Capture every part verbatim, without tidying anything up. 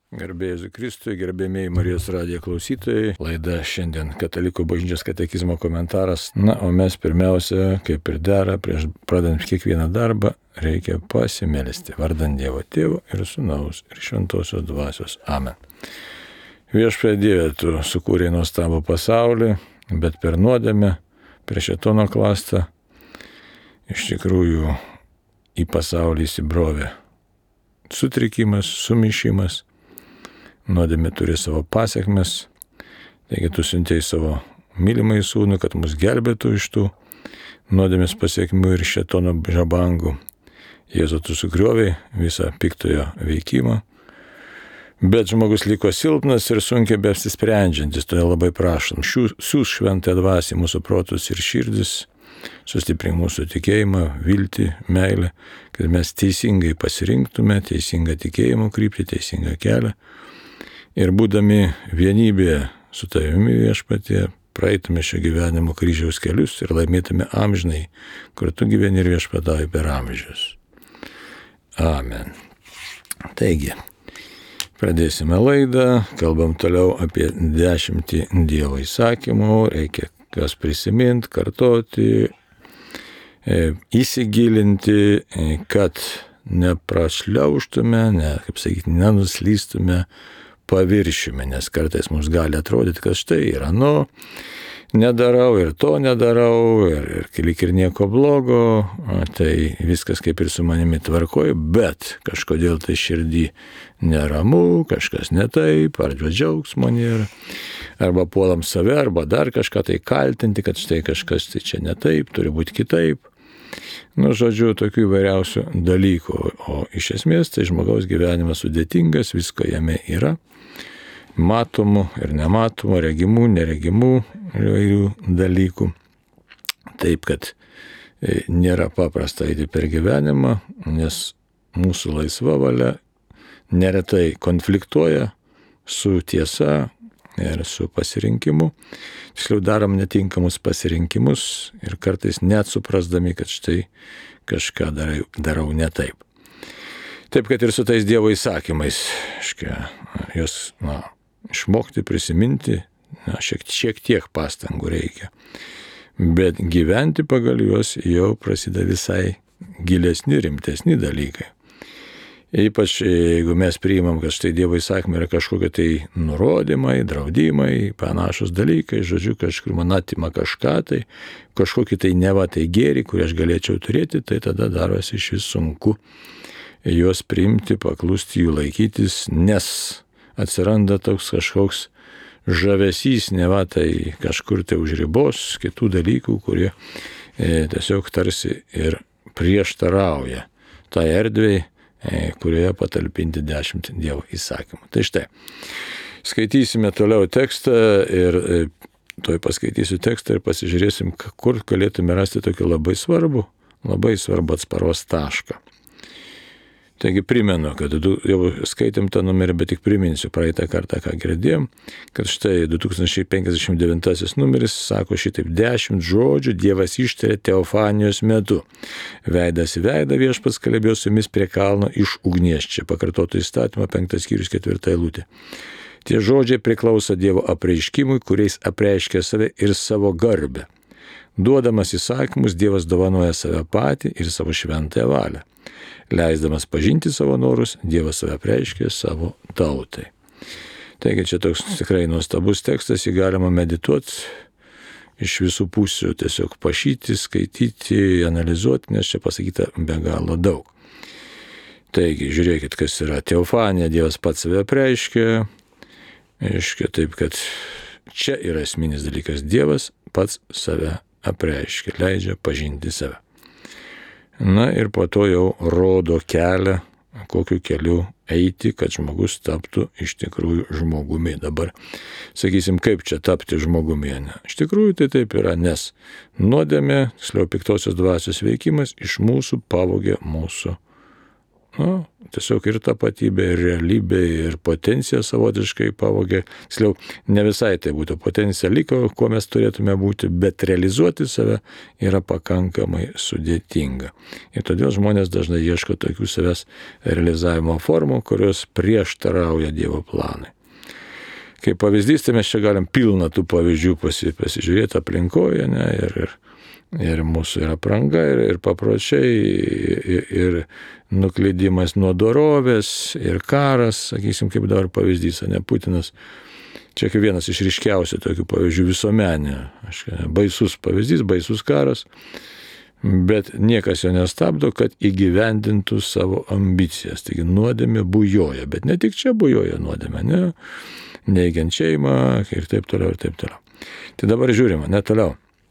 Garbėjai Kristui, gerbėmiai Marijos radijo klausytojai. Laida šiandien Katalikų bažnyčios katekizmo komentaras. Na, o mes pirmiausia, kaip ir dera, prieš pradant kiekvieną darbą, reikia pasimelsti vardant Dievo Tėvo ir Sūnaus ir Šventosios Dvasios. Amen. Viešpatie Dieve, Tu sukūrei nuostabų pasaulį, bet per nuodėmę, per šėtono klastą, iš tikrųjų į pasaulį įsibrovė sutrikimas, sumišimas. Nuodėmė turi savo pasiekmes, taigi Tu siuntei savo mylimąjį sūnų, kad mus gelbėtų iš tų nuodėmės pasiekmių ir šėtono žabangų. Jėzau, Tu sugriovei visą piktojo veikimą, bet žmogus liko silpnas ir sunkiai beapsisprendžiantis, todėl labai prašom, siųsk šventąją dvasią mūsų protus ir širdis, sustiprink mūsų tikėjimą, viltį, meilę, kad mes teisingai pasirinktume teisingą tikėjimo kryptį, teisingą kelią. Ir būdami vienybėje su Tavimi, Viešpatie, praeitume šio gyvenimo kryžiaus kelius ir laimėtume amžinai, kur Tu gyveni ir viešpatauji per amžius. Amen. Taigi, pradėsime laidą, kalbam toliau apie dešimtį Dievo įsakymų, reikia kas prisiminti, kartoti, įsigilinti, kad neprašliauštume, ne, kaip sakyti, nenuslystume paviršiumi, nes kartais mums gali atrodyti, kad štai yra, nu, nedarau ir to nedarau, ir, ir lyg ir nieko blogo, tai viskas kaip ir su manimi tvarkoja, bet kažkodėl tai širdį neramu, kažkas ne taip, ar džiaugsmo nėra, arba puolam save, arba dar kažką tai kaltinti, kad štai kažkas tai čia ne taip, turi būti kitaip. Nu, žodžiu, tokių įvairiausių dalykų, o iš esmės tai žmogaus gyvenimas sudėtingas, visko jame yra, matomų ir nematomų, regimų, neregimų įvairių dalykų. Taip, kad nėra paprasta eiti per gyvenimą, nes mūsų laisva valia neretai konfliktuoja su tiesa ir su pasirinkimu. Tiksliau darom netinkamus pasirinkimus ir kartais net suprasdami, kad štai kažką darau, darau ne taip. Taip, kad ir su tais Dievo įsakymais, aiškia, jos, na, išmokti, prisiminti, na, šiek, šiek tiek pastangų reikia. Bet gyventi pagal juos jau prasideda visai gilesni, rimtesni dalykai. Ypač jeigu mes priimam, kad štai Dievo įsakymai yra kažkokie tai nurodymai, draudimai, panašus dalykai, žodžiu, kažkur man atima kažką, tai kažkokį tai neva tai gėrį, kurį aš galėčiau turėti, tai tada darosi iš vis sunku juos priimti, paklusti, jų laikytis, nes atsiranda toks kažkoks žavesys, neva tai kažkur tai už ribos, kitų dalykų, kurie e, tiesiog tarsi ir prieštarauja tai erdvei, kurioje patalpinti dešimt Dievo įsakymų. Tai štai, skaitysime toliau tekstą ir toj paskaitysiu tekstą ir pasižiūrėsim, kur galėtume rasti tokį labai svarbų, labai svarbų atsparos tašką. Taigi primenu, kad jau skaitėm tą numerį, bet tik priminsiu praeitą kartą, ką girdėjom, kad štai du tūkstančiai penkiasdešimt devintasis numeris sako šitaip: dešimt žodžių Dievas ištarė teofanijos metu. Veidas į veidą Viešpats kalbėjo su jumis prie kalno iš ugnies. Čia pakartoto įstatymo penktas skyrius ketvirta eilutė. Tie žodžiai priklauso Dievo apreiškimui, kuriais apreiškia save ir savo garbę. Duodamas įsakymus, Dievas dovanoja save patį ir savo šventąją valią. Leisdamas pažinti savo norus, Dievas save apreiškė savo tautai. Taigi čia toks tikrai nuostabus tekstas, jį galima medituoti iš visų pusių, tiesiog pašyti, skaityti, analizuoti, nes čia pasakyta be galo daug. Taigi, žiūrėkit, kas yra teofanija, Dievas pats save apreiškė, aiškia taip, kad čia yra esminis dalykas, Dievas pats save apreiškė, leidžia pažinti save. Na ir po to jau rodo kelią, kokiu keliu eiti, kad žmogus taptų iš tikrųjų žmogumi. Dabar sakysim, kaip čia tapti žmogumi. Ne? Iš tikrųjų tai taip yra, nes nuodėmė, tiksliau piktosios dvasios veikimas iš mūsų pavogė mūsų nu, tiesiog ir tapatybė, ir realybė, ir potencija savotiškai pavogė. Tiksliau, ne visai tai būtų potencija liko, kuo mes turėtume būti, bet realizuoti save yra pakankamai sudėtinga. Ir todėl žmonės dažnai ieško tokių savęs realizavimo formų, kurios prieštarauja Dievo planui. Kaip pavyzdys, tai mes čia galim pilną tų pavyzdžių pasi, pasižiūrėti aplinkoje, ne, ir, ir Ir mūsų ir apranga, ir, ir papročiai, ir, ir nuklydimas nuo dorovės, ir karas, sakysim, kaip dabar pavyzdys, ne Putinas. Čia kaip vienas iš ryškiausių tokių pavyzdžių visuomenė. Baisus pavyzdys, baisus karas, bet niekas jo nestabdo, kad įgyvendintų savo ambicijas. Taigi nuodėmė bujoja, bet ne tik čia bujoja nuodėmė, ne, neigiant šeimą ir taip toliau, ir taip toliau. Tai dabar žiūrime, ne toliau.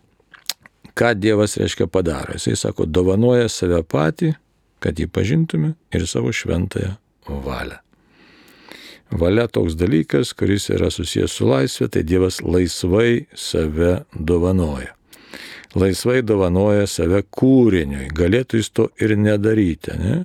Ką Dievas reiškia padaro? Jisai sako, dovanoja save patį, kad jį pažintume ir savo šventąją valią. Valia toks dalykas, kuris yra susijęs su laisvė, tai Dievas laisvai save dovanoja. Laisvai dovanoja save kūriniui. Galėtų jis to ir nedaryti, ne?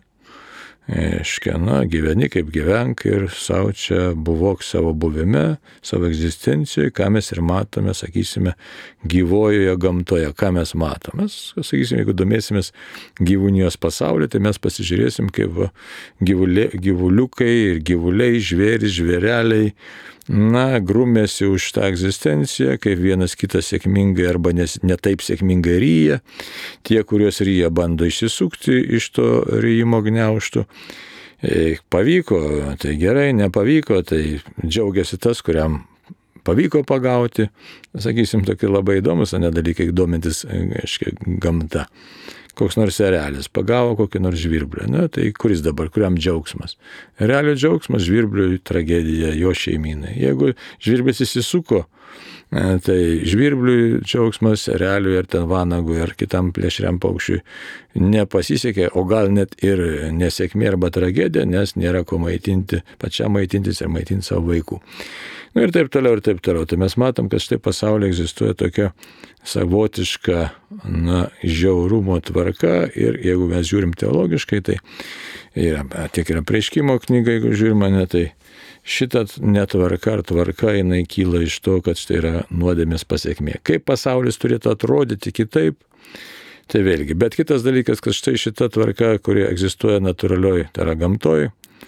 Aiškia, na, gyveni kaip gyvenk ir savo čia buvok savo buvime, savo egzistencijoje, ką mes ir matome, sakysime, gyvojoje gamtoje, ką mes matome. Mes, sakysime, jeigu domėsimės gyvūnijos pasaulyje, tai mes pasižiūrėsim, kaip gyvulė, gyvuliukai ir gyvuliai, žvėris, žvėreliai, na, grumėsi už tą egzistenciją, kaip vienas kitas sėkmingai arba nes, netaip sėkmingai ryja. Tie, kuriuos ryja, bando išsisukti iš to ryjimo gniaužtų. E, pavyko, tai gerai, nepavyko, tai džiaugiasi tas, kuriam pavyko pagauti. Sakysim, tokie labai įdomus, ne dalykai, domintis, aiškiai, gamta. Koks nors erelis pagavo kokį nors žvirblį, na, tai kuris dabar, kuriam džiaugsmas? Erelio džiaugsmas, žvirbliui tragedija, jo šeimynai. Jeigu žvirblis įsisuko, tai žvirbliui džiaugsmas, ereliui ar ten vanagui ar kitam plėšriam paukščiui nepasisekė, o gal net ir nesėkmė arba tragedija, nes nėra ko maitinti, pačiam maitintis ir maitinti savo vaikų. Na ir taip toliau, ir taip toliau. Tai mes matom, kad štai pasaulyje egzistuoja tokia savotiška, na, žiaurumo tvarka ir jeigu mes žiūrim teologiškai, tai yra, tiek yra Apreiškimo knyga, jeigu žiūrime, ne, tai šitą netvarka ar tvarka, jinai kyla iš to, kad štai yra nuodėmės pasekmė. Kaip pasaulis turėtų atrodyti kitaip, tai vėlgi. Bet kitas dalykas, kad štai šita tvarka, kuri egzistuoja natūralioj, tai yra gamtoj,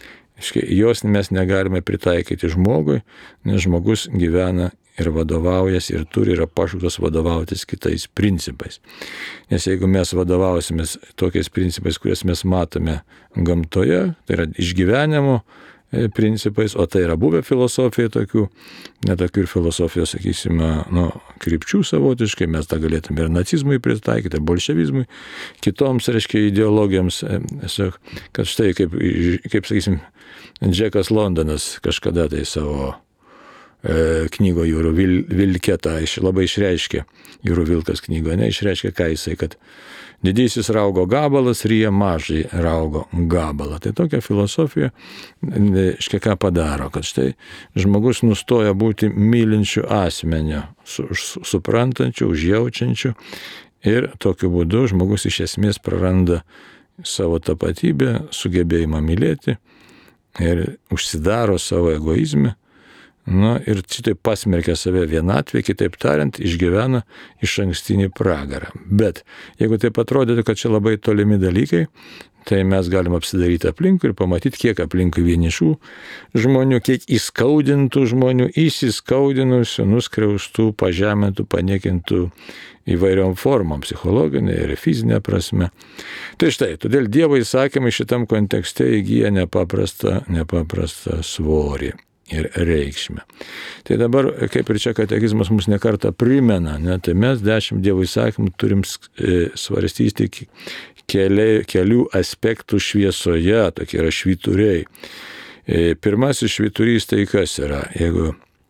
jos mes negalime pritaikyti žmogui, nes žmogus gyvena ir vadovaujasi ir turi yra pašauktas vadovautis kitais principais. Nes jeigu mes vadovausimės tokiais principais, kurias mes matome gamtoje, tai yra išgyvenimo principais, o tai yra buvę filosofija tokių, netokių ir filosofijos, sakysime, nu, krypčių savotiškai, mes tą galėtume ir nacizmui pritaikyti, ir bolševizmui, kitoms, reiškia, ideologijoms, kad štai, kaip, kaip sakysim, Džekas Londonas kažkada tai savo e, knygo Jūrų vil, vilketą iš, labai išreiškė, Jūrų vilkas knygoje, ne, išreiškė, ką jisai, kad didysis raugo gabalas ryja mažai raugo gabalą. Tai tokia filosofija, škia ką padaro, kad štai žmogus nustoja būti mylinčiu asmeniu, su, suprantančiu, užjaučiančiu ir tokiu būdu žmogus iš esmės praranda savo tapatybę, sugebėjimą mylėti ir užsidaro savo egoizme. Na ir šitai pasmerkia save vienatvė, kitaip tariant, išgyvena iš ankstinį pragarą. Bet jeigu taip atrodytų, kad čia labai tolimi dalykai, tai mes galim apsidaryti aplinkui ir pamatyti, kiek aplinkui vienišų žmonių, kiek įskaudintų žmonių, įsiskaudinusių, nuskriaustų, pažemintų, paniekintų įvairiom formom, psichologinė ir fizinė prasme. Tai štai, todėl Dievo įsakymai šitam kontekste įgyja nepaprastą, nepaprastą svorį ir reikšmę. Tai dabar, kaip ir čia katekizmas mums nekartą primena, ne, tai mes dešimt Dievo įsakymų turim svarstyti keli, kelių aspektų šviesoje, tokie yra švyturiai. Pirmasis švyturys tai kas yra? Jeigu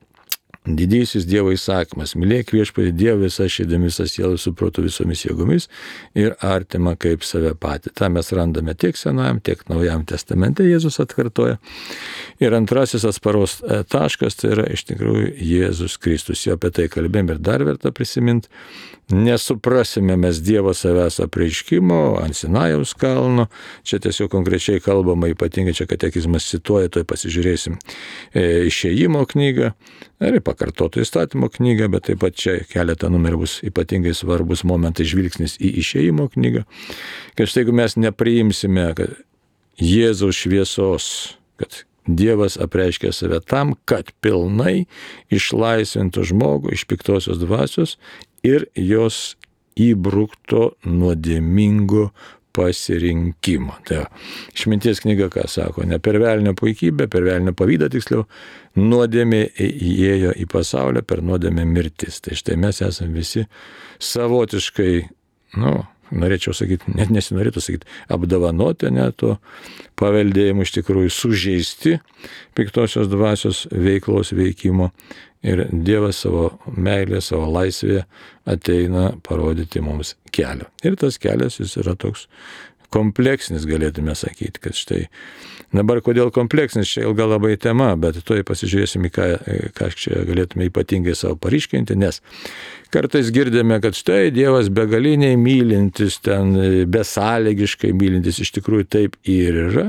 didysis Dievo įsakymas, mylėk viešpatį Dievą visą širdimi, visą sielą, su protu, visomis jėgomis ir artimą kaip save patį. Ta mes randame tiek Senajam, tiek Naujam testamente, Jėzus atkartoja. Ir antrasis atsparos taškas tai yra iš tikrųjų Jėzus Kristus. Jo apie tai kalbėjom ir dar verta prisiminti. nesuprasime mes Dievo savęs apreiškimo ant Sinajaus kalno. Čia tiesiog konkrečiai kalbama, ypatingai čia katekizmas cituoja, toj pasižiūrėsim e, Išėjimo knygą ir Pakartoto įstatymo knygą, bet taip pat čia keletą numerų bus ypatingai svarbus momentai žvilgsnis į Išėjimo knygą. Kad štai jeigu mes nepriimsime kad Jėzaus šviesos, kad Dievas apreiškia save tam, kad pilnai išlaisvintų žmogų iš piktosios dvasios ir jos įbrukto nuodėmingo pasirinkimo. Tai Išminties knyga ką sako, ne per velnio puikybę, per velnio pavydą tiksliau, nuodėmė įėjo į pasaulį, per nuodėmę mirtis. Tai štai mes esame visi savotiškai, nu, norėčiau sakyti, net nesinorėtų sakyti, apdovanoti net to paveldėjimu, iš tikrųjų sužeisti piktosios dvasios veiklos veikimo ir Dievas savo meilę, savo laisvę ateina parodyti mums kelią. Ir tas kelias jis yra toks kompleksinis, galėtume sakyti, kad štai dabar kodėl kompleksinis, čia ilga labai tema, bet toj pasižiūrėsim, ką, ką čia galėtume ypatingai savo paryškinti, nes kartais girdime, kad štai Dievas begaliniai mylintis, ten besąlygiškai mylintis, iš tikrųjų taip ir yra,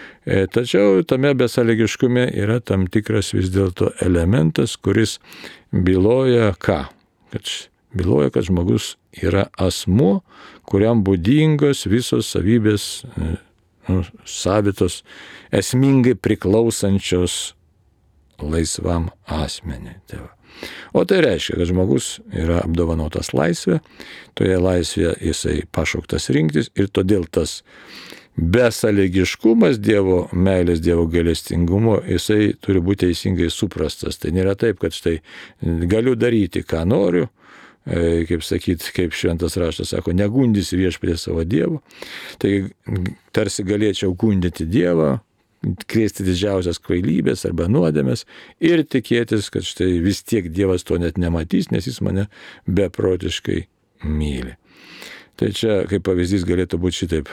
tačiau tame besąlygiškume yra tam tikras vis dėlto elementas, kuris byloja ką? Kad byloja, kad žmogus yra asmuo, kuriam būdingos visos savybės nu, savitos, esmingai priklausančios laisvam asmeniui. Tai va. O tai reiškia, kad žmogus yra apdovanotas laisvė, toje laisvėje jisai pašauktas rinktis ir todėl tas besąlygiškumas Dievo meilės, Dievo gailestingumo, jisai turi būti teisingai suprastas. Tai nėra taip, kad štai galiu daryti, ką noriu, kaip sakyti, kaip šventas raštas sako, negundysi viešpatie savo Dievo. Tai tarsi galėčiau gundyti Dievą, krėsti didžiausias kvailybės arba nuodėmės ir tikėtis, kad štai vis tiek Dievas to net nematys, nes jis mane beprotiškai myli. Tai čia kaip pavyzdys galėtų būti šitaip.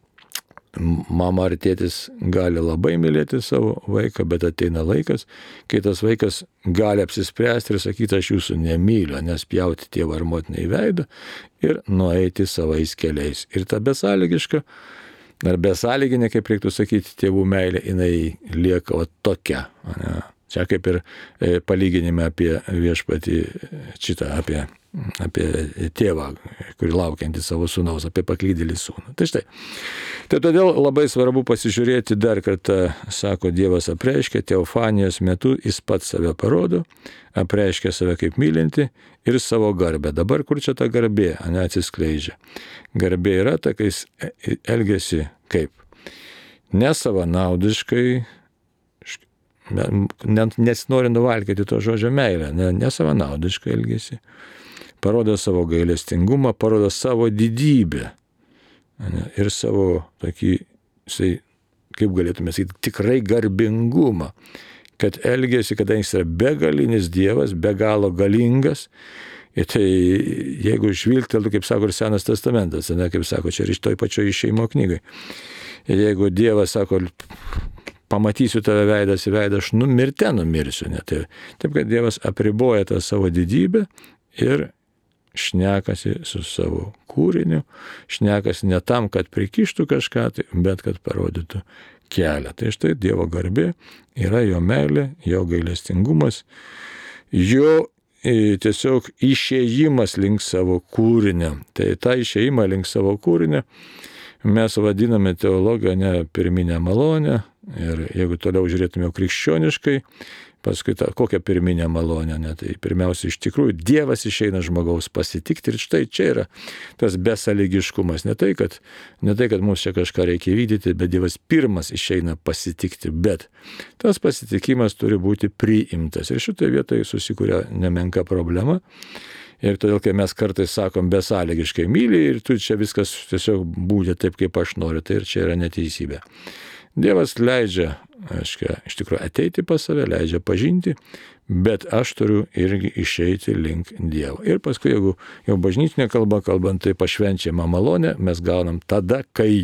Mama ar tėtis gali labai mylėti savo vaiką, bet ateina laikas, kai tas vaikas gali apsispręsti ir sakyti, aš jūsų nemyliu, nes pjauti tėvą ar motiną į veidą ir nueiti savais keliais. Ir ta besąlygiška, ar besąlyginė, kaip reiktų sakyti, tėvų meilė, jinai lieka o tokia. Ne? Čia kaip ir palyginime apie viešpatį šitą, apie, apie tėvą, kurį laukiantį savo sūnaus, apie paklydėlį sūnų. Tai štai. Tai todėl labai svarbu pasižiūrėti dar kartą, sako, Dievas apreiškia, teofanijos metu jis pats save parodo, apreiškia save kaip mylinti ir savo garbę. Dabar kur čia ta garbė, ne, atsiskleidžia. Garbė yra ta, kai jis elgiasi kaip? Nesavanaudiškai, nesinori nuvalkyti to žodžio meilę, ne, nesavanaudiškai elgiasi, parodo savo gailestingumą, parodo savo didybę ne, ir savo tokį, jisai, kaip galėtume sakyti, tikrai garbingumą, kad elgiasi, kadangi jis yra begalinis Dievas, be galo galingas. Ir tai jeigu žvilgteltų, kaip sako ir Senas testamentas, ne, kaip sako čia ir iš toj pačioj Išėjimo knygai. Ir jeigu Dievas sako, pamatysiu tave veidas į veidą, aš numirte numirsiu. Ne? Tai, taip, kad Dievas apriboja tą savo didybę ir šnekasi su savo kūriniu, šnekasi ne tam, kad prikištų kažką, tai, bet kad parodytų kelią. Tai štai Dievo garbė yra jo meilė, jo gailestingumas, jo tiesiog išėjimas link savo kūrinio. Tai tą išėjimą link savo kūrinio mes vadiname teologiją ne pirminę malonę ir jeigu toliau žiūrėtume jau krikščioniškai, paskui ta, kokią pirminę malonę, ne, tai pirmiausia iš tikrųjų Dievas išeina žmogaus pasitikti ir štai čia yra tas besąlygiškumas. Ne tai, kad, ne tai, kad mums čia kažką reikia vykdyti, bet Dievas pirmas išeina pasitikti, bet tas pasitikimas turi būti priimtas ir šitoje vietoje susikuria nemenka problema. Ir todėl, kai mes kartais sakom besąlygiškai myli ir tu čia viskas tiesiog būti taip, kaip aš noriu, tai ir čia yra neteisybė. Dievas leidžia, aiškia, iš tikrųjų ateiti pas save, leidžia pažinti, bet aš turiu irgi išeiti link Dievo. Ir paskui, jeigu jau bažnytinė kalba kalbant, tai pašvenčiama malonė mes gaunam tada, kai,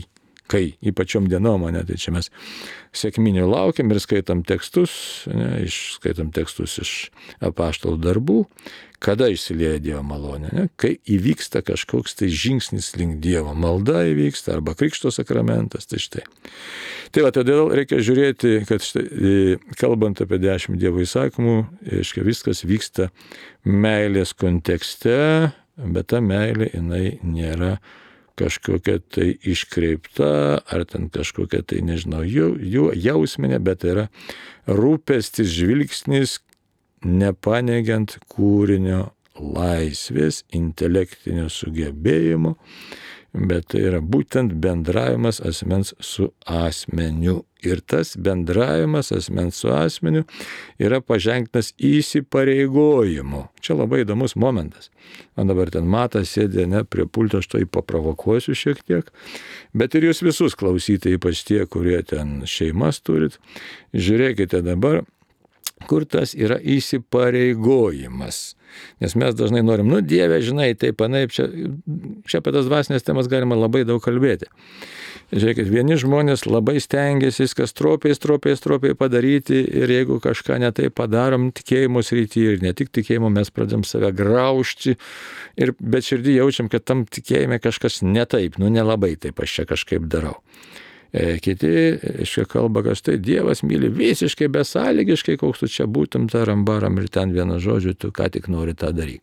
kai, ypačiom dienom, ne, tai čia mes sekminių laukiam ir skaitam tekstus, ne, skaitam tekstus iš apaštalų darbų, kada išsilieja Dievo malonė, ne, kai įvyksta kažkoks tai žingsnis link Dievo, malda įvyksta arba krikšto sakramentas, tai štai. Tai va, todėl reikia žiūrėti, kad štai, kalbant apie dešimt Dievo įsakymų, aiškiai, viskas vyksta meilės kontekste, bet ta meilė, jinai nėra kažkokia tai iškreipta, ar ten kažkokia tai, nežinau, jų, jų jausminė, bet tai yra rūpestis, žvilgsnis, nepaneigiant kūrinio laisvės, intelektinio sugebėjimo, bet tai yra būtent bendravimas asmens su asmeniu. Ir tas bendravimas asmens su asmeniu yra paženktas įsipareigojimu. Čia labai įdomus momentas. Man dabar ten Matas sėdė, ne, prie pulto, aš to įpaprovokuosiu šiek tiek, bet ir jūs visus klausyti, ypač tie, kurie ten šeimas turit, žiūrėkite dabar, kur tas yra įsipareigojimas. Nes mes dažnai norim, nu Dieve, žinai, taip, anaip, čia, čia apie tas dvasinės temas galima labai daug kalbėti. Žiūrėkit, vieni žmonės labai stengiasi viskas stropiai, stropiai, stropiai padaryti ir jeigu kažką netai padarom tikėjimo srityje ir ne tik tikėjimo, mes pradėm save graužti, ir, bet širdį jaučiam, kad tam tikėjime kažkas netaip, nu nelabai taip aš čia kažkaip darau. Kiti, iškai kalba, kad štai Dievas myli visiškai besąlygiškai, koks tu čia būtum taram baram ir ten vieną žodžių, tu ką tik nori tą daryk.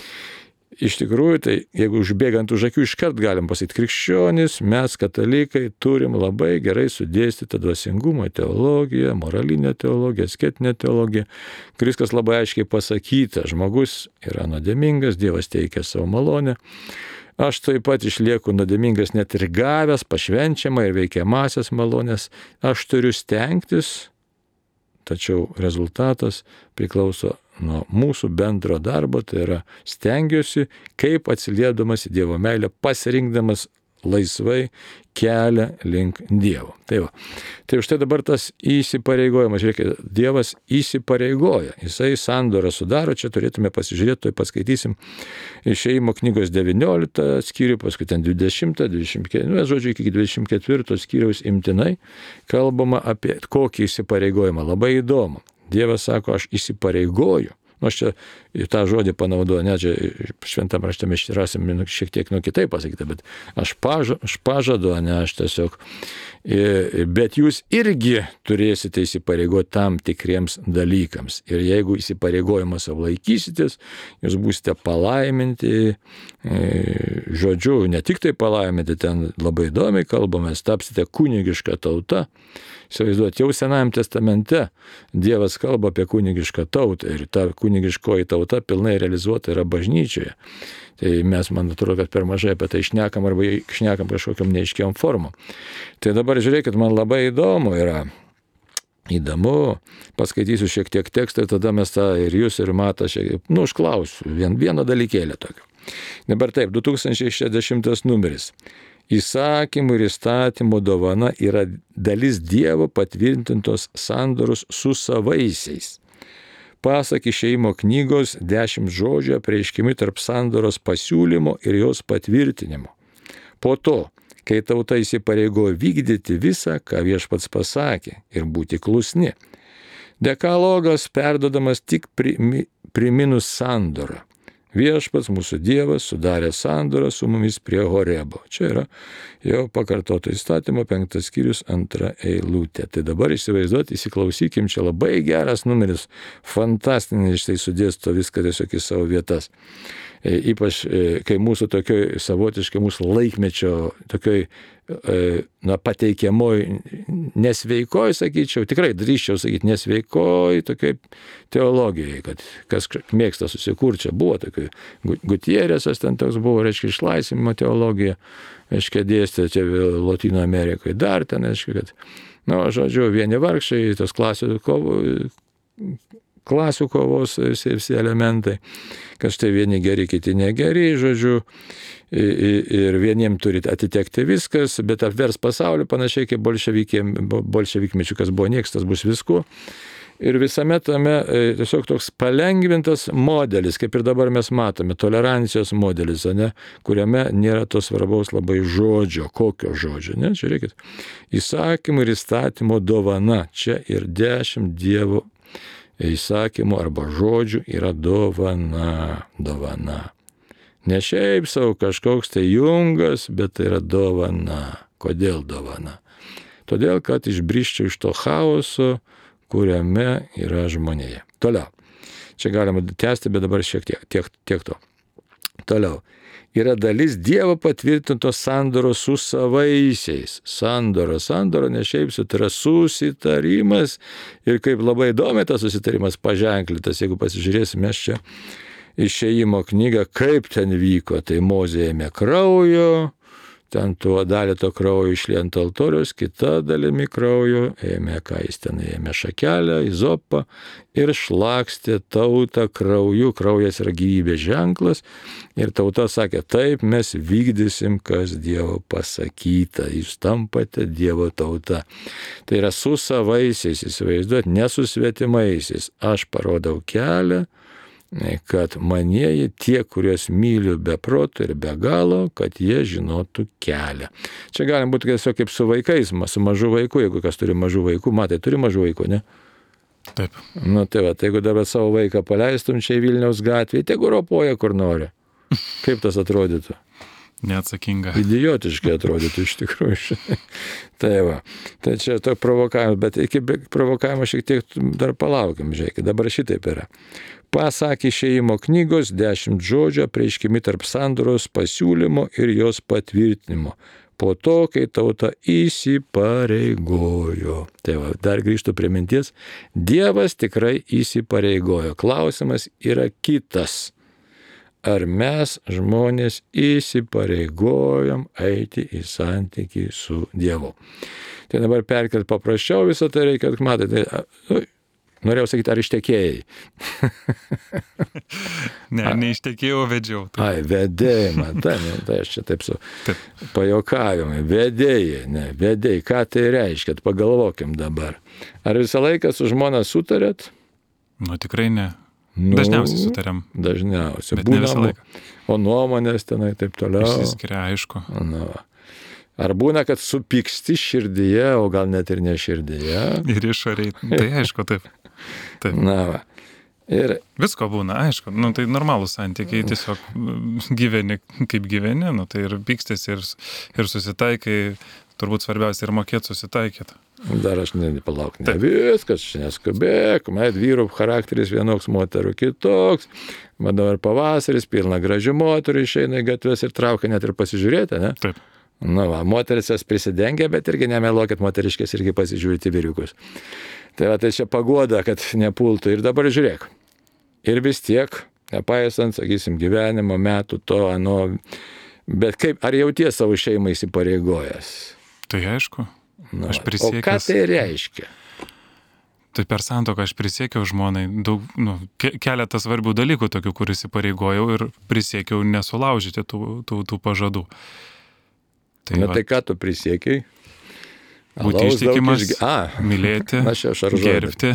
Iš tikrųjų, tai jeigu užbėgant už akių iškart galim pasakyti, krikščionys, mes katalikai turim labai gerai sudėstytą dvasingumo teologiją, moralinę teologiją, asketinę teologiją. Viskas labai aiškiai pasakyta, žmogus yra nuodėmingas, Dievas teikia savo malonę. Aš taip pat išlieku nuodėmingas net ir gavęs pašvenčiamą ir veikiamasias malonės. Aš turiu stengtis, tačiau rezultatas priklauso nuo mūsų bendro darbo, tai yra stengiuosi, kaip atsiliepdamas į Dievo meilę, pasirinkdamas laisvai kelią link Dievo. Tai va. Tai štai dabar tas įsipareigojimas, žiūrėkite, Dievas įsipareigoja, jisai sandorą sudaro, čia turėtume pasižiūrėti, tai paskaitysim Išėjimo knygos devynioliktą skyrių, paskui ten dvidešimtą, dvidešimt ketvirtą, nu, žodžiu, iki dvidešimt ketvirto skyriaus imtinai kalbama apie kokį įsipareigojimą. Labai įdomu. Dievas sako, aš įsipareigoju. Nu, aš čia tą žodį panaudoju, ne, čia šventam rašte mes rasim šiek tiek nu kitaip pasakyti, bet aš, paža, aš pažadu, ne, aš tiesiog, bet jūs irgi turėsite įsipareigoti tam tikriems dalykams. Ir jeigu įsipareigojimą savo laikysitės, jūs būsite palaiminti, žodžiu, ne tik tai palaiminti, ten labai įdomiai kalbamės, tapsite kunigiška tauta. Įsivaizduoti, jau Senajame testamente Dievas kalba apie kunigišką tautą ir ta kunigiškoji tauta pilnai realizuota yra bažnyčioje. Tai mes, man atrodo, kad per mažai apie tai šnekam arba šnekam kažkokiam neaiškiam formom. Tai dabar žiūrėkit, man labai įdomu yra. Įdomu, paskaitysiu šiek tiek tekstą ir tada mes tą ir jūs ir Matą, nu, užklausiu, vien, vieno dalykėlio tokio. Dabar taip, du tūkstančiai šešiasdešimtas numeris. Įsakymų ir įstatymų dovana yra dalis Dievo patvirtintos sandoros su savaisiais. Pasak Išėjimo knygos dešimt žodžių apreiškimi tarp sandoros pasiūlymo ir jos patvirtinimo. Po to, kai tauta įsipareigojo vykdyti visą, ką Viešpats pasakė ir būti klusni. Dekalogas perdodamas tik primi, priminus sandorą. Viešpats mūsų Dievas sudarė sandorą su mumis prie Horebo. Čia yra jau pakartoto įstatymo penktas skyrius antra eilutė. Tai dabar įsivaizduoti, įsiklausykim, čia labai geras numeris, fantastinis, štai sudėsto viską tiesiog į savo vietas. E, ypač e, kai mūsų tokioj savotiškai mūsų laikmečio tokioj e, na, pateikiamoj nesveikoj, sakyčiau, tikrai drįsčiau sakyti, nesveikoj tokioj teologijai, kad kas mėgsta susikurti, čia buvo tokioj Gutierėsas, ten toks buvo, reiškia, išlaisvinimo teologija, reiškia, dėstė čia Lotynų Amerikoje, dar ten, reiškia, kad, nu, žodžiu, vieni vargšai, tos klasių kovo, klasių kovos visi elementai, kad štai vieni geri, kiti negeri, žodžiu, ir vieniems turi atitekti viskas, bet apvers pasaulį panašiai kaip bolševikmečių, kas buvo nieks, tas bus viskuo. Ir visame tame tiesiog toks palengvintas modelis, kaip ir dabar mes matome, tolerancijos modelis, ne, kuriame nėra to svarbaus labai žodžio, kokio žodžio, ne, žiūrėkit, įsakymų ir įstatymo dovana, čia ir dešimt Dievo įsakymų arba žodžių yra dovana, dovana. Ne šiaip savo kažkoks tai jungas, bet tai yra dovana. Kodėl dovana? Todėl, kad išbriščiau iš to chaoso, kuriame yra žmonėje. Toliau. Čia galima tęsti, bet dabar šiek tiek, tiek, tiek to. Toliau. Yra dalis Dievo patvirtintos sandoros su savaisiais. Sandora, sandora, ne šiaip su, tai yra susitarimas. Ir kaip labai įdomi tas susitarimas paženklytas, jeigu pasižiūrėsime čia Išėjimo knygą, kaip ten vyko, tai Mozė ėmė kraujo, ten tuo dalį to kraujo išliejant altoriaus, kita dalimi kraujo ėmė, ką jis ten ėmė, šakelę, izopą ir šlakstė tautą krauju, kraujas yra gyvybės ženklas ir tauta sakė, taip mes vykdysim, kas Dievo pasakyta, jūs tampate Dievo tauta. Tai yra su savaisiais, įsivaizduot, ne su svetimaisiais, aš parodau kelią, kad manieji tie, kuriuos myliu be proto ir be galo, kad jie žinotų kelią. Čia galim būti tiesiog kaip su vaikais, su mažu vaiku, jeigu kas turi mažų vaikų, matai, turi mažų vaikų, ne? Taip. Nu tai va, tai jeigu dabar savo vaiką paleistum čia į Vilniaus gatvėje, tegu ropoja kur nori. Kaip tas atrodytų? Neatsakinga. Idiotiškai atrodytų iš tikrųjų. Tai va, tai čia to provokavimas, bet iki provokavimo šiek tiek dar palaukim, žiūrėkit, dabar šitaip yra. Pasakė Išėjimo knygos dešimt žodžių apreiškimi tarp sandoros pasiūlymo ir jos patvirtinimo. Po to, kai tauta įsipareigojo. Tai va, dar grįžtu prie minties. Dievas tikrai įsipareigojo. Klausimas yra kitas. Ar mes žmonės įsipareigojam eiti į santykį su Dievu? Tai dabar perkelt paprasčiau visą tai reikia, kad matote, nu, norėjau sakyti, ar ištekėjai? Ne, neištekėjau, vedžiau. Taip. Ai, vedėjai, man, tai, tai aš čia taip su taip. Pajokavimai, vedėjai, ne, vedėjai, ką tai reiškia, pagalvokim dabar. Ar visą laiką su žmona sutarėt? Nu, tikrai ne. Nu, dažniausiai sutarėm. Dažniausiai. Bet ne visą laiką. O nuomonės tenai taip toliau. Išsiskiria, aišku. Nu, ar būna, kad supyksti širdyje, o gal net ir ne širdyje? Ir išoriai. Tai aišku, taip. Taip. Na va. Ir visko būna, aišku. Nu, tai normalūs santykiai, tiesiog gyveni kaip gyveni, nu, tai ir pykstės, ir, ir susitaikai. Turbūt svarbiausia ir mokėti susitaikyti. Dar aš nepalauk, ne Taip. Viskas, neskubėk, mat vyrų charakteris vienoks, moterų kitoks, man dabar pavasaris, pilna gražių moterų išeina į gatves ir traukia net ir pasižiūrėti, ne? Taip. Na va, moteris jas prisidengia, bet irgi nemeluokit, moteriškės irgi pasižiūrėti vyriukus. Tai va, tai čia paguoda, kad nepultų. Ir dabar žiūrėk. Ir vis tiek, nepaisant, sakysim, gyvenimo metų, to, ano, bet kaip, ar jauties savo šeimą įsipareigojęs? Tai aišku, Na, aš prisiekęs. O ką tai reiškia? Tai per santuoką aš prisiekiau žmonai daug, nu, ke- keletą svarbių dalykų tokių, kur įsipareigojau ir prisiekiau nesulaužyti tų, tų, tų pažadų. Tai, Na va, tai ką tu prisiekiai? Būti Alaus ištikimas, išge... A, mylėti, na, gerbti,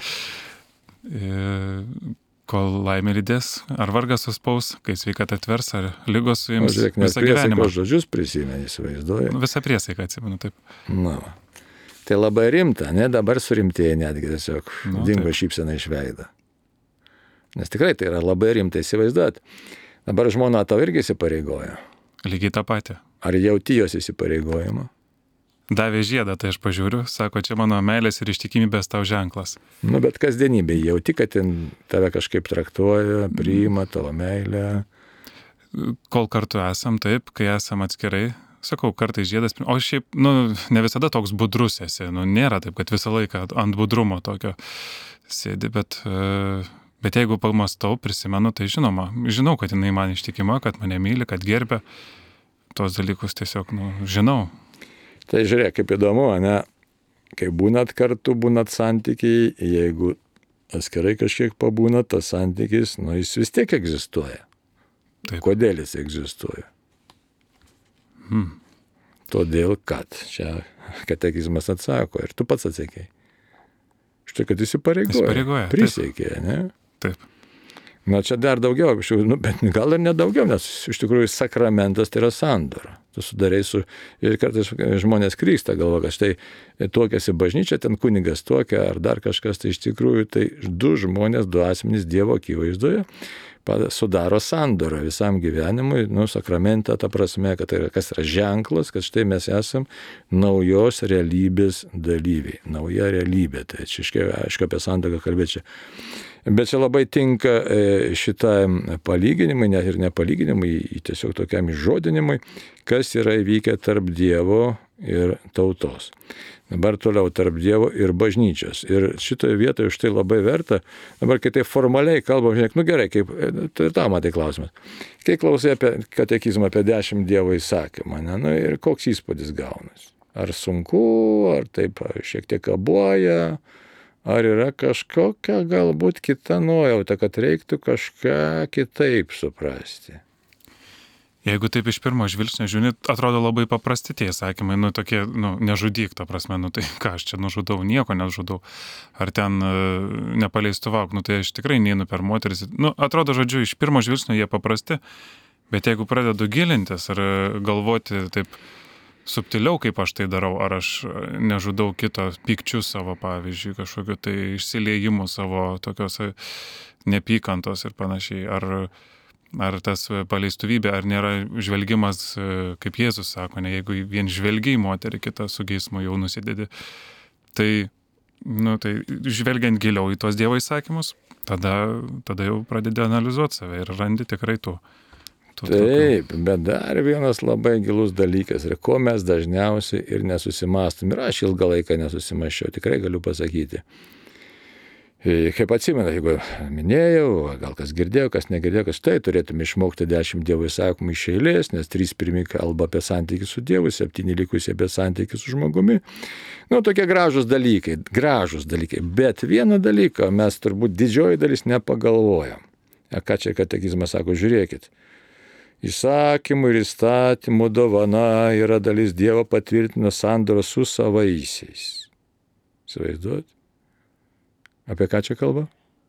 kol laimė lydės, ar vargas suspaus, kai sveikata atvers, ar lygos suims visą gyvenimą. Žodžius prisimeni, įsivaizduoju. Visą priesaiką atsimenu, taip. Na, tai labai rimta, ne, dabar surimtėjai netgi tiesiog Nu, dingo taip. šypsena iš veido. Nes tikrai tai yra labai rimta įsivaizduot. Dabar žmona tau irgi įsipareigoja. Lygiai tą patį. Ar jauti jos įsipareigojimą? Davė žiedą, tai aš pažiūriu, sako, čia mano meilės ir ištikimybės tau ženklas. Nu, bet kasdienybėje jauti, kad tave kažkaip traktuoja, priima tavo meilę. Kol kartu esam, taip, kai esam atskirai, sakau, kartais žiedas, o šiaip, nu, ne visada toks budrus esi, nu, nėra taip, kad visą laiką ant budrumo tokio sėdi, bet, bet jeigu pamastau, prisimenu, tai žinoma, žinau, kad jinai man ištikima, kad mane myli, kad gerbia, tos dalykus tiesiog, nu, žinau. Tai žiūrėk, kaip įdomu, ne, kai būnat kartu, būnat santykiai, jeigu atskirai kažkiek pabūnat, tas santykis, nu, jis vis tiek egzistuoja. Taip. Kodėl jis egzistuoja? Hmm. Todėl, kad čia katekizmas atsako ir tu pats atsakei. Už tai, kad įsipareigoja. Prisiekė, ne? Taip. Na, čia dar daugiau, nu, bet gal ir nedaugiau, nes iš tikrųjų sakramentas tai yra sandora. Tu sudarai su, ir kartais žmonės klysta, galvo, kad štai tuokiasi bažnyčia, ten kunigas tuokia, ar dar kažkas, tai iš tikrųjų tai du žmonės, du asmenys Dievo akivaizdoje sudaro sandorą visam gyvenimui, nu, sakramentą, ta prasme, kad tai yra, kas yra ženklas, kad štai mes esam naujos realybės dalyviai, nauja realybė, tai čia aišku apie sandorą kalbėti čia. Bet čia labai tinka šitam palyginimui, net ir nepalyginimui, tiesiog tokiam įžodinimui, kas yra įvykę tarp Dievo ir tautos. Dabar toliau tarp Dievo ir bažnyčios. Ir šitoje vietoje už tai labai verta, dabar kai tai formaliai kalbam, žiūrėk, nu gerai, kaip, tai tau matai klausimas. Kai klausai apie katekizmą, apie dešimt Dievo įsakymą, ne, nu, ir koks įspūdis gaunas? Ar sunku, ar taip šiek tiek kabuoja, ar yra kažkokia galbūt kita nuojauta, kad reiktų kažką kitaip suprasti? Jeigu taip iš pirmo žvilgsnio žiūrint, atrodo labai paprasti tie įsakymai, nu tokie, nu, nežudyk, ta prasme, nu tai ką aš čia nužudau, nieko nežudau, ar ten uh, nepaleistuvauk, nu tai aš tikrai neinu per moteris, nu atrodo, žodžiu, iš pirmo žvilgsnio jie paprasti, bet jeigu pradedu gilintis ar galvoti taip subtiliau, kaip aš tai darau, ar aš nežudau kito pykčių savo, pavyzdžiui, kažkokiu tai išsiliejimu savo tokios nepykantos ir panašiai, ar Ar tas paleistuvybė, ar nėra žvelgimas, kaip Jėzus sako, ne, jeigu vien žvelgiai moterį, kitą su geismu jau nusidedi. Tai, nu, tai žvelgiant giliau į tuos Dievo įsakymus, tada, tada jau pradedi analizuoti save ir randi tikrai tų. tų Taip, tokių. Bet dar vienas labai gilus dalykas, ir ko mes dažniausiai ir nesusimastum. Ir aš ilgą laiką nesusimaščiau, tikrai galiu pasakyti. Kaip atsimenu, jeigu minėjau, gal kas girdėjo, kas negirdėjo, kas tai turėtume išmokti dešimt Dievo įsakymų iš eilės, nes trys pirmi kalba apie santykį su Dievu, septyni likusi apie santykį su žmogumi. Nu, tokie gražūs dalykai, gražūs dalykai. Bet vieną dalyką mes turbūt didžioji dalis nepagalvojam. A, ką čia katekizmas sako, žiūrėkit. Įsakymų ir įstatymų dovana yra dalis Dievo patvirtino sandorą su savaisiais. Įsivaizduot? Apie ką čia kalba?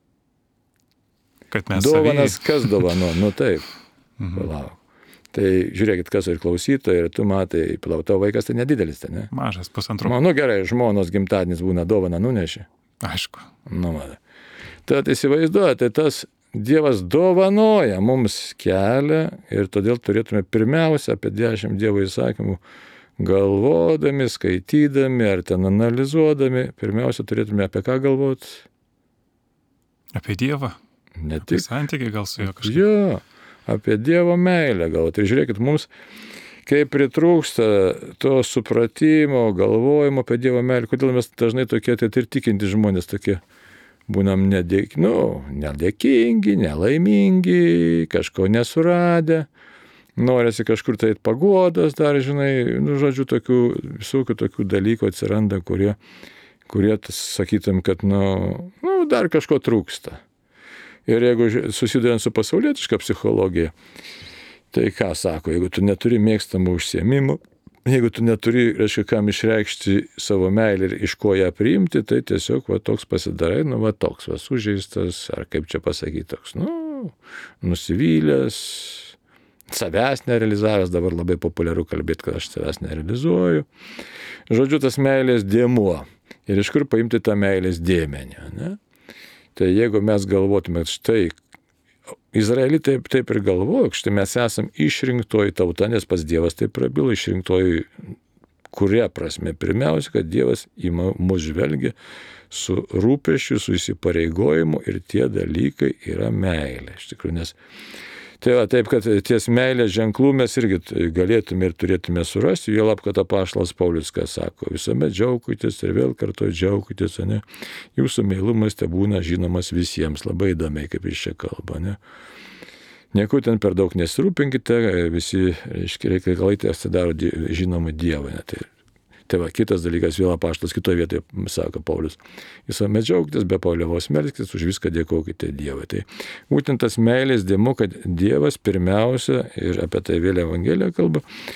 Kad mes dovanas, savijai. kas dovano? Nu taip, mhm. palauk. Tai žiūrėkit, kas ir klausytojai, ir tu matai, palauk, tavo vaikas tai nedidelis, tai ne? Mažas, pusantro. Nu gerai, žmonos gimtadienis būna, dovaną nuneši. Aišku. Nu, matai. Tad įsivaizduojate, tas Dievas dovanoja mums kelią ir todėl turėtume pirmiausia apie dešimt Dievo įsakymų galvodami, skaitydami ar ten analizuodami, pirmiausia turėtume apie ką galvoti? Apie Dievą. Ne apie tik. Santykį gal su juo kažkaip. Jo, apie Dievo meilę galvoti. Ir žiūrėkit, mums, kai pritrūksta to supratimo, galvojimo apie Dievo meilę, kodėl mes dažnai tokie, tai ir tikinti žmonės tokie būnam nedėk, nu, nedėkingi, nelaimingi, kažko nesuradę. Norisi kažkur tai paguodos dar, žinai, nu, žodžiu, tokių, visokių tokių dalykų atsiranda, kurie, kurie sakytum, kad, nu, nu, dar kažko trūksta. Ir jeigu susiduriant su pasaulietiška psichologija, tai ką sako, jeigu tu neturi mėgstamų užsiėmimų, jeigu tu neturi, reiškia, kam išreikšti savo meilę ir iš ko ją priimti, tai tiesiog va toks pasidarai, nu va toks, va sužeistas, ar kaip čia pasakyti, toks, nu, nusivylęs, savęs nerealizavęs, dabar labai populiaru kalbėti, kad aš savęs nerealizuoju. Žodžiu, tas meilės dėmuo. Ir iš kur paimti tą meilės dėmenį, ne? Tai jeigu mes galvotume, štai, Izraelį taip, taip ir galvoju, štai mes esam išrinktoji tauta, nes pas Dievas taip prabilo, išrinktoji, kuria prasme, pirmiausia, kad Dievas į mus žvelgia su rūpesčiu, su įsipareigojimu ir tie dalykai yra meilė. Iš tikrųjų, nes tai va, taip, kad ties meilės ženklų mes irgi galėtume ir turėtume surasti, jo lab, kad apaštalas Paulius, ką sako, visuomet džiaukitės ir vėl kartu džiaukitės, ne? Jūsų meilumas te būna žinomas visiems, labai įdomiai, kaip iš čia kalba, ne? Nieko ten per daug nesirūpinkite, visi, reiškia, reikalai tai atsidaro žinoma Dievui, ne? Tai, tai va, kitas dalykas, vėl apaštalas kitoje vietoje, sako Paulius, visuomet džiaukitės, be paliovos melskitės, už viską dėkokite Dievui. Tai būtent tas meilės dėmuo, kad Dievas pirmiausia, ir apie tai vėl Evangelija kalba,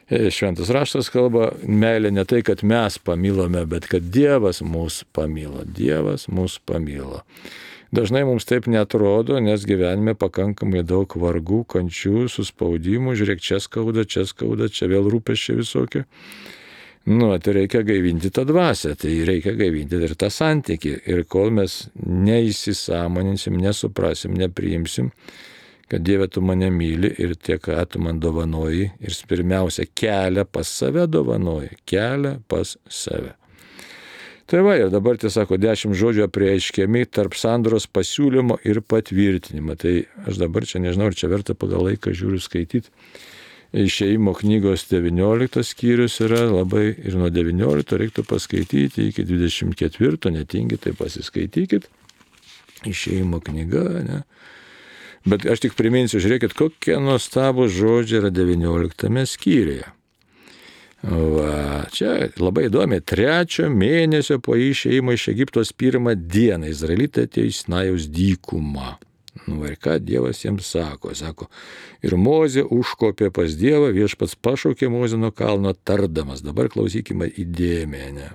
Šventas raštas kalba, meilė ne tai, kad mes pamilome, bet kad Dievas mus pamilo. Dievas mus pamilo. Dažnai mums taip netrodo, nes gyvenime pakankamai daug vargų, kančių, suspaudimų, žiūrėk, čia skauda, čia skauda, čia vėl rūpesčiai visokie. Nu, tai reikia gaivinti tą dvasią, tai reikia gaivinti ir tą santykį. Ir kol mes neįsisąmoninsim, nesuprasim, nepriimsim, kad Dieve tu mane myli ir tiek, ką tu man dovanoji, ir pirmiausia, kelią pas save dovanoji, kelią pas save. Tai va, ir dabar tai sako, dešimt žodžių apreiškiami tarp sandoros pasiūlymo ir patvirtinimo. Tai aš dabar čia nežinau, ar čia verta pagal laiką žiūriu skaityti. Išėjimo knygos devynioliktas skyrius yra labai, ir nuo devyniolikto reiktų paskaityti iki dvidešimt ketvirto, netingit, tai pasiskaitykit. Išėjimo knyga, ne? Bet aš tik priminsiu, žiūrėkit, kokie nuostabūs žodžiai yra devynioliktame skyriuje. Va, čia labai įdomi, trečio mėnesio po išėjimo iš Egiptos pirmą dieną Izraelitai atėjo į Sinajaus dykumą. Nu, ir ką Dievas jiems sako? Sako, ir Mozė užkopė pas Dievą, viešpats pašaukė Mozę nuo kalno tardamas. Dabar klausykime įdėmiai, ne?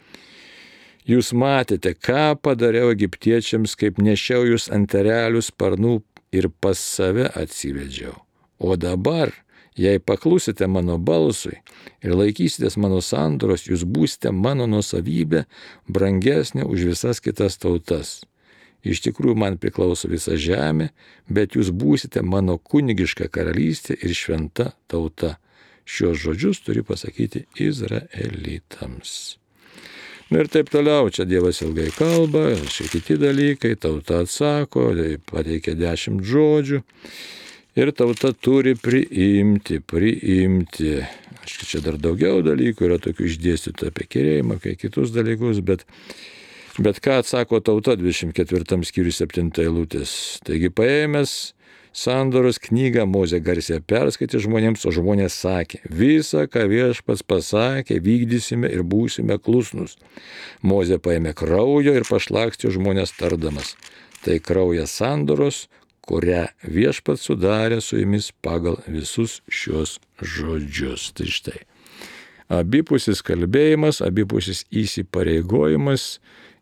Jūs matėte, ką padariau egiptiečiams, kaip nešiau jūs ant erelių sparnų ir pas save atsivedžiau. O dabar, jei paklusite mano balsui ir laikysitės mano sandoros, jūs būsite mano nuosavybė, brangesnė už visas kitas tautas. Iš tikrųjų, man priklauso visa žemė, bet jūs būsite mano kunigiška karalystė ir šventa tauta. Šios žodžius turi pasakyti izraelitams. Nu ir taip toliau, čia Dievas ilgai kalba, šie kiti dalykai, tauta atsako, pateikia dešimt žodžių ir tauta turi priimti, priimti. Aišku, čia dar daugiau dalykų yra tokių išdėstytų apie kerėjimą, kai kitus dalykus, bet, bet ką atsako tauta dvidešimt ketvirtam skyriui septinta eilutės. Taigi paėmęs sandoros knygą Mozė garsiai perskaitė žmonėms, o žmonės sakė, visą, ką viešpats pasakė, vykdysime ir būsime klusnus. Mozė paėmė kraujo ir pašlakstė žmonės tardamas. Tai kraujas sandoros, kurią viešpats sudarė su jumis pagal visus šios žodžius. Tai štai. Abipusis kalbėjimas, abipusis įsipareigojimas.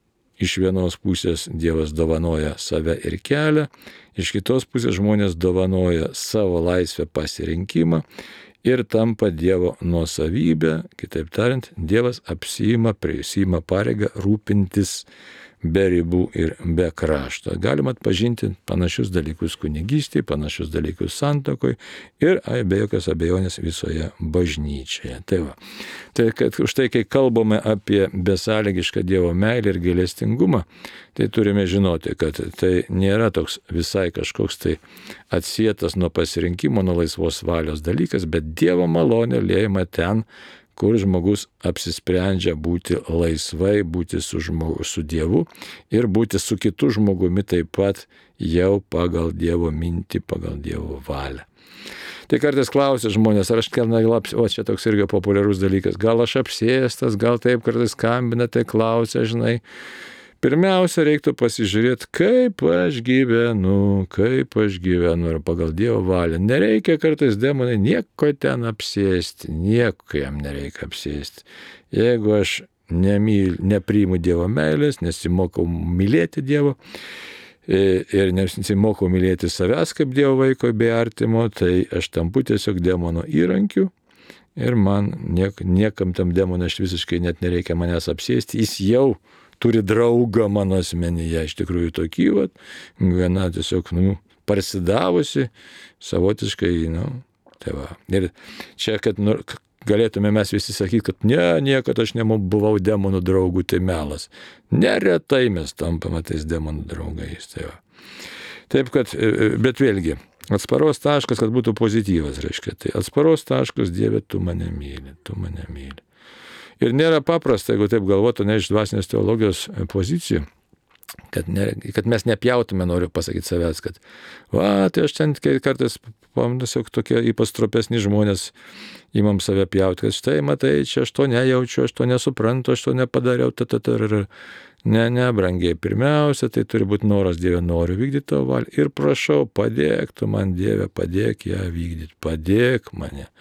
Iš vienos pusės Dievas dovanoja save ir kelią, iš kitos pusės žmonės dovanoja savo laisvę pasirinkimą ir tampa Dievo nuosavybė. Kitaip tariant, Dievas apsiima, prisima pareigą rūpintis be ribų ir be krašto. Galima atpažinti panašius dalykus kunigystėje, panašius dalykus santuokoje ir be jokios abejonės visoje bažnyčioje. Tai va. Tai kad už tai, kai kalbame apie besąlygišką Dievo meilę ir gailestingumą, tai turime žinoti, kad tai nėra toks visai kažkoks tai atsietas nuo pasirinkimo, nuo laisvos valios dalykas, bet Dievo malonė liejama ten, kur žmogus apsisprendžia būti laisvai, būti su, žmogu, su Dievu ir būti su kitu žmogumi taip pat jau pagal Dievo mintį, pagal Dievo valią. Tai kartais klausia žmonės, ar aš kelnai, o čia toks irgi populiarus dalykas, gal aš apsėstas, gal taip kartais skambina, tai klausia, žinai. Pirmiausia, reiktų pasižiūrėti, kaip aš gyvenu, kaip aš gyvenu ir pagal Dievo valią. Nereikia kartais demonai nieko ten apsėsti, nieko jam nereikia apsėsti. Jeigu aš nemyl, nepriimu Dievo meilės, nesimokau mylėti Dievo ir nesimokau mylėti savęs kaip Dievo vaiko bei artimo, tai aš tampu tiesiog demono įrankiu ir man niek, niekam tam demonui aš visiškai net nereikia manęs apsėsti, jis jau turi draugą mano asmenyje, iš tikrųjų tokį, vat, gana tiesiog, nu, parsidavusi, savotiškai, nu, tai va. Ir čia, kad nu, galėtume mes visi sakyti, kad ne, niekad aš nebuvau demonų draugų, tai melas. Neretai mes tampame tais demonų draugais, tai va. Taip, kad, bet vėlgi, atsparos taškas, kad būtų pozityvas, reiškia, tai atsparos taškas, Dieve, tu mane myli, tu mane myli. Ir nėra paprasta, jeigu taip galvotų, ne iš dvasinės teologijos pozicijų, kad, ne, kad mes nepjautume, noriu pasakyti savęs, kad, va, tai aš ten kartais, tiesiog tokie ypač stropesni žmonės imam save pjauti, kad štai, matai, čia aš to nejaučiu, aš to nesuprantu, aš to nepadariau, ta, ta, ta, ta. Ne, ne, brangiai, pirmiausia, tai turi būti noras, Dieve, noriu vykdyti tavo valią ir prašau, padėk tu man, Dieve, padėk ją vykdyti, padėk mane.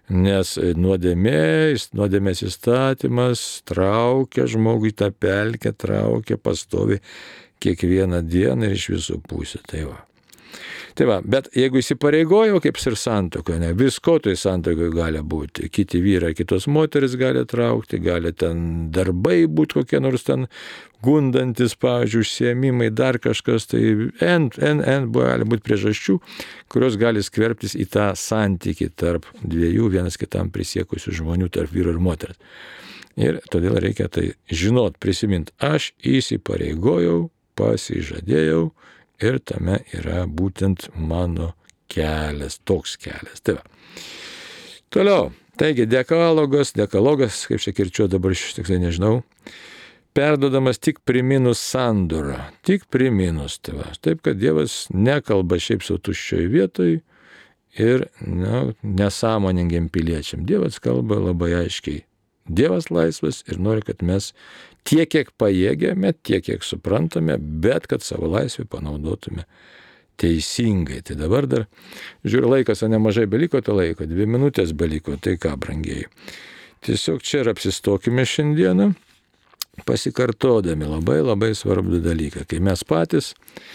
Nes nuodėmė, nuodėmės įstatymas traukia žmogų į tą pelkę, traukia pastovi kiekvieną dieną ir iš visų pusių. Tai va. Tai va, bet jeigu įsipareigojo, kaip ir santuokoje, ne, visko tai santuokoje gali būti. Kiti vyrai, kitos moteris gali traukti, gali ten darbai būti kokie nors ten gundantis, pavyzdžiui, užsiėmimai, dar kažkas, tai N, N, N gali būti priežasčių, kurios gali skverbtis į tą santykį tarp dviejų vienas kitam prisiekusių žmonių, tarp vyro ir moters. Ir todėl reikia tai žinot, prisiminti, aš įsipareigojau, pasižadėjau, ir tame yra būtent mano kelias, toks kelias. Tai va. Toliau. Taigi, dekalogas, dekalogas, kaip čia kirčiuo dabar aš tiksliai nežinau, perdodamas tik priminus sandorą. Tik priminus. Tai va. Taip, kad Dievas nekalba šiaip sau tuščioj vietoj ir na, nesąmoningiem piliečiam. Dievas kalba labai aiškiai. Dievas laisvas ir nori, kad mes tiek, kiek pajėgėme, tiek, kiek suprantame, bet kad savo laisvę panaudotume teisingai. Tai dabar dar, žiūrėjau, laikas, o nemažai beliko to laiko, dvi minutės beliko, tai ką, brangieji. Tiesiog čia ir apsistokime šiandieną, pasikartodami labai labai svarbų dalyką, kai mes patys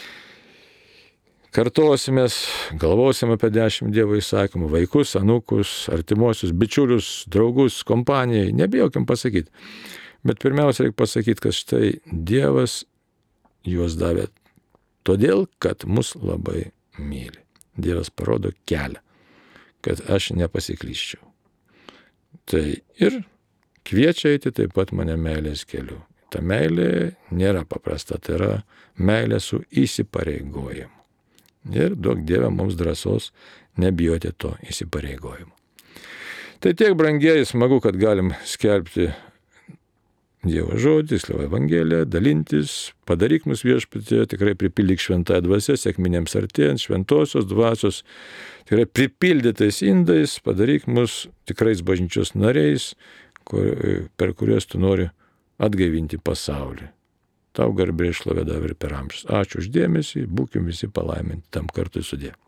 kartosimės, galvosim apie dešimt Dievo įsakymų, vaikus, anūkus, artimuosius, bičiulius, draugus, kompanijai, nebijokim pasakyti. Bet pirmiausia, reikia pasakyti, kad štai Dievas juos davė todėl, kad mus labai myli. Dievas parodo kelią, kad aš nepasiklyščiau. Tai ir kviečia eiti taip pat mane meilės keliu. Ta meilė nėra paprasta, tai yra meilė su įsipareigojimu. Ir duok Dieve mums drąsos nebijoti to įsipareigojimo. Tai tiek, brangieji, smagu, kad galim skelbti Dievo žodį, tiksliau Evangeliją, dalintis, padaryk mus viešpatie, tikrai pripildyk šventąją dvasią, sekminėms artėjant, šventosios dvasios, tikrai pripildytais indais, padaryk mus tikrais bažnyčios nariais, kur, per kuriuos tu nori atgaivinti pasaulį. Tau garbė šlovė dabar ir per amžius. Ačiū už dėmesį, būkim visi palaiminti tam kartui sudie.